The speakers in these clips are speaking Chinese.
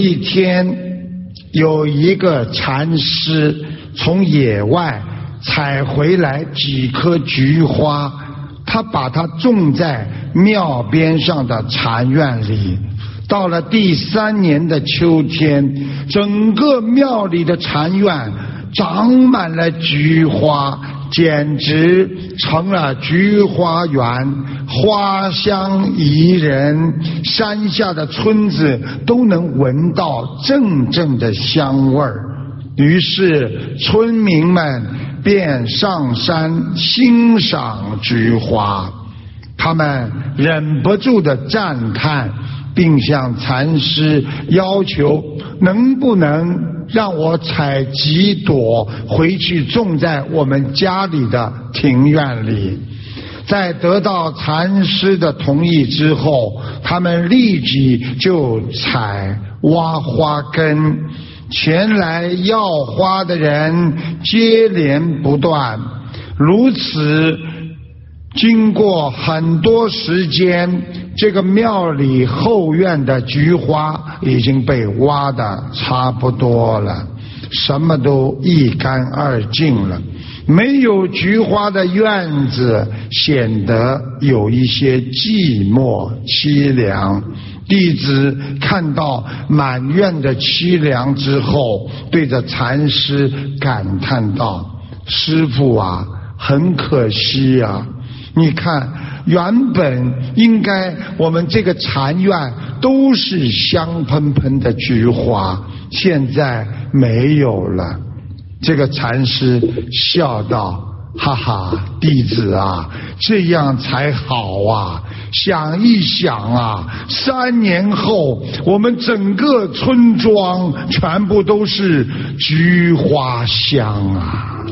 一天，有一个禅师从野外采回来几棵菊花，他把它种在庙边上的禅院里。到了第3年的秋天，整个庙里的禅院长满了菊花，简直成了菊花园，花香宜人，山下的村子都能闻到阵阵的香味儿。于是村民们便上山欣赏菊花，他们忍不住地赞叹，并向禅师要求能不能让我采几朵回去种在我们家里的庭院里。在得到禅师的同意之后，他们立即就采挖花根，前来要花的人接连不断。如此经过很多时间，这个庙里后院的菊花已经被挖得差不多了，什么都一干二净了。没有菊花的院子显得有一些寂寞凄凉。弟子看到满院的凄凉之后，对着禅师感叹道：师父啊，很可惜啊，你看原本应该我们这个禅院都是香喷喷的菊花，现在没有了。这个禅师笑道：哈哈，弟子啊，这样才好啊！想一想啊，3年后我们整个村庄全部都是菊花香啊！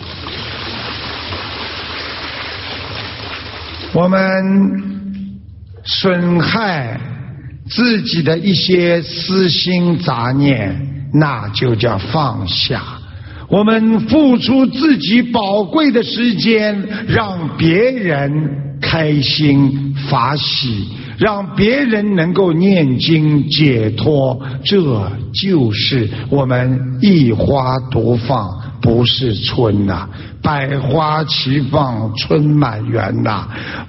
我们损害自己的一些私心杂念，那就叫放下。我们付出自己宝贵的时间，让别人开心法喜，让别人能够念经解脱，这就是我们一花独放不是春呐，百花齐放春满园呐。